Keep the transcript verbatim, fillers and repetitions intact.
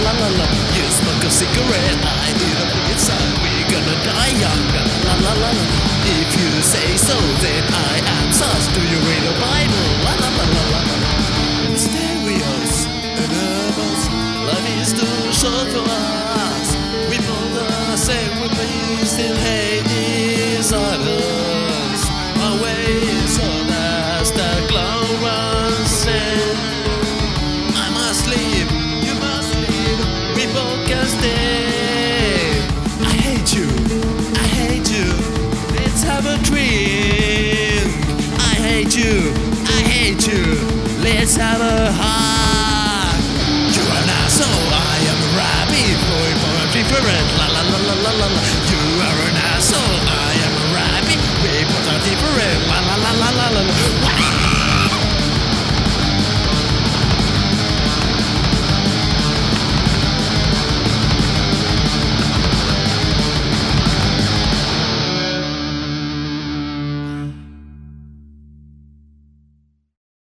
la la la. You smoke a cigarette, I eat a pizza. We're gonna die young. La la la la. If you say so, then I am such. Do you read the Bible? La la la la la. Mysterious and nervous. Life is too short for us. We both are same, we please still hate each others. Our way so that's the cloud runs in. I must leave, you must leave. We both can stay. I hate you, I hate you. Let's have a drink. I hate you, I hate you. Let's have a